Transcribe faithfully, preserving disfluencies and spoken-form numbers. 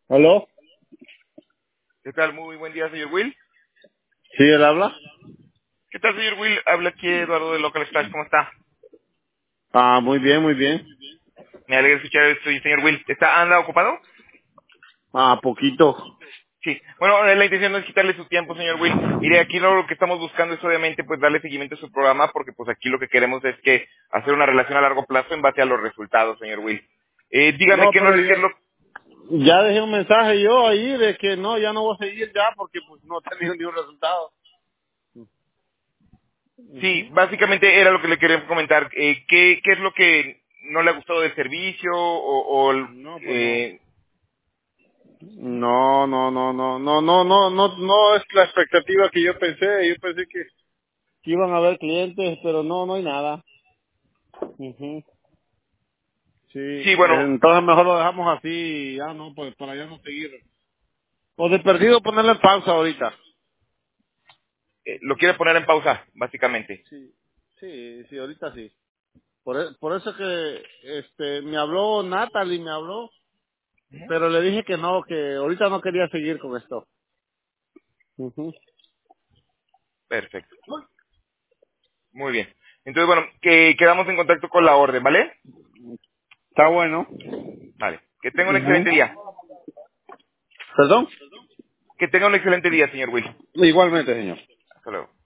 ¿Aló? ¿Qué tal? Muy buen día, señor Will. ¿Sí, él habla? ¿Qué tal, señor Will? Habla aquí Eduardo de Local Splash. ¿Cómo está? Ah, muy bien, muy bien. Me alegra escuchar esto, señor Will. ¿Está, anda ocupado? Ah, poquito. Sí. Bueno, eh, la intención no es quitarle su tiempo, señor Will. Mire, aquí lo que estamos buscando es obviamente pues darle seguimiento a su programa porque pues aquí lo que queremos es que hacer una relación a largo plazo en base a los resultados, señor Will. Eh, dígame No, qué, no, pero qué es ya, lo... ya dejé un mensaje yo ahí de que no, ya no voy a seguir ya porque pues no he tenido ni un resultado. Sí, Ujú. básicamente era lo que le quería comentar. Eh, ¿qué, ¿Qué es lo que no le ha gustado del servicio o... o No, pues no. eh, No, no, no, no, no, no, no, no, no es la expectativa que yo pensé. Yo pensé que, que iban a haber clientes, pero no, no hay nada. Ujú. Sí, sí, bueno, entonces mejor lo dejamos así, ya no, pues para ya no seguir. O de perdido ponerle en pausa ahorita. eh, lo quiere poner en pausa, básicamente. Sí, sí, sí, ahorita sí. Por, e- por eso que este me habló Natalie, me habló, pero le dije que no, que ahorita no quería seguir con esto. Ujú. Perfecto. Muy bien. Entonces, bueno, que quedamos en contacto con la orden, ¿vale? Está bueno. Vale. Que tenga un Ujú. excelente día. ¿Perdón? Que tenga un excelente día, señor Will. Igualmente, señor. Hasta luego.